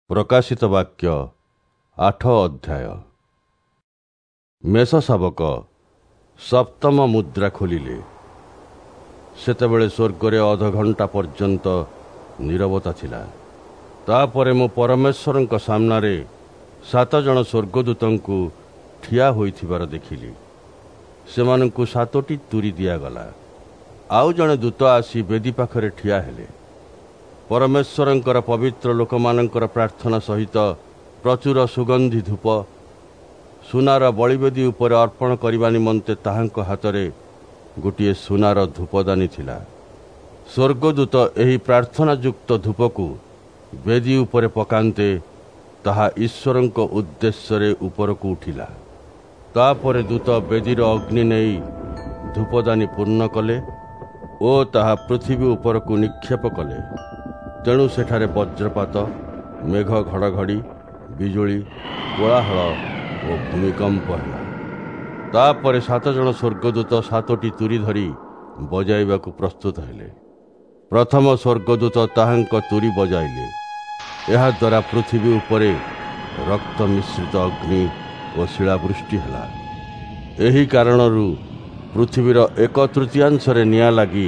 प्रकाशित वाक्य 8 अध्याय। मेष शावक सप्तम मुद्रा खोलिले सेतेबेले स्वर्गरे अधघंटा पर्यंत नीरवता थिला। तापरे मु परमेश्वरंक सामनारे 7 जन स्वर्गदूतंकु ठिया होइथिबार देखिली। सेमानंकु 7टी तुरी दियागला। आउ जने दूत आसी बेदी पाखरे ठिया हेले। परमेश्वरंकर पवित्र लोकमानंकर प्रार्थना सहित प्रचुर सुगंधी धूप सुनार बलिवेदी उपर अर्पण करबा निमंते ताहांक हातरे गोटे सुनार धूपदानी थिला। स्वर्गदूत एही प्रार्थना युक्त धूपकु वेदी उपरे पकान्ते ताहा ईश्वरंक उद्देश्य उपरकु उठिला। तापरे दूत वेदीर अग्नि नेई धूपदानी पूर्ण कले ओ ताहा पृथ्वी उपरकु निक्षेप कले। तेणु सेठारे वज्रपात मेघ घड़घड़ी बिजुली कोलाहल और भूमिकंप है। तापरे 7 जन स्वर्गदूत 7टी तुरी धरी बजाइबाकु प्रस्तुत हेले। प्रथम स्वर्गदूत ताहांक तुरी बजाइले। एहा द्वारा पृथ्वी उपरे रक्त मिश्रित अग्नि और शिलावृष्टि हला। एही कारणरू पृथ्वीर 1/3 रे निया लगी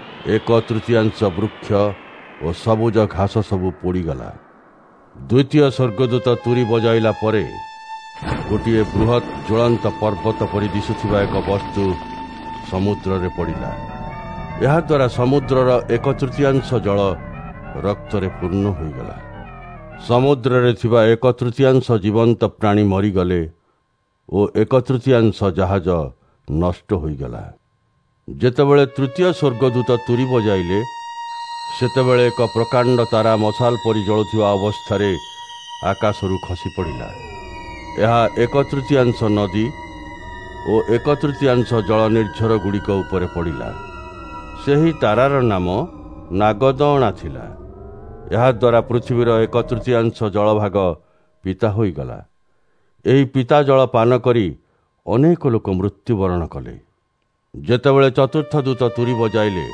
1/3 वृक्ष और सबुज घास सबू पोड़ीगला। द्वितीय स्वर्गदूत तुरी बजाइला परे गोटे बृहत ज्वलंत पर्वत परि दिशुथिबा एक वस्तु समुद्र रे पड़िला। एहा द्वारा समुद्रर 1/3 जल रक्त रे पूर्ण होइगला। समुद्र रे थिबा 1/3 जीवंत प्राणी मरीगले और 1/3 जहाज नष्ट होइगला। जेतेबेले तृतीय स्वर्गदूत तुरी बजाइले सेतेबेले एक प्रकांड तारा मशाल परि जळुथिबा अवस्थारे आकाशरू खसी पड़िला। यह 1/3 नदी और 1/3 जल निर्झर गुड़िक उपरे पड़िला। सेही तारार नाम नागदअणा थिला। यह द्वारा पृथ्वीर 1/3 जलभाग पिता होइगला। एही पिता जल पान करी अनेक लोक मृत्युवरण कले। जेतेबेले चतुर्थ दूत तुरी बजाइले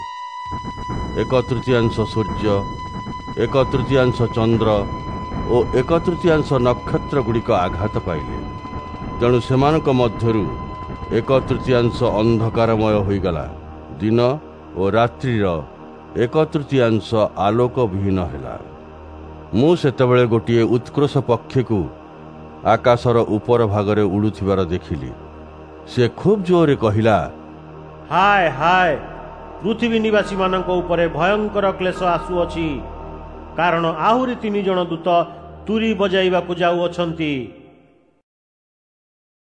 1/3 सूर्य 1/3 चंद्र और 1/3 नक्षत्र गुड़िक आघात पाइले। तेणु सेमानक मध्यरु 1/3 अंधकारमय होइगला। दिन और रात्रिर 1/3 आलोक विहीन हैला। मु सेतेबेले गोटे उत्कृष्ट पक्षी को आकाशर ऊपर भागरे उड़ुथिबार देखिली। से खूब जोरे कहिला, हाय हाय पृथ्वी निवासी मानक उपरे भयंकर क्लेश आसुअछि, कारण आहुरी 3 जन दूत तुरी बजाइबाकु जाउअछंती।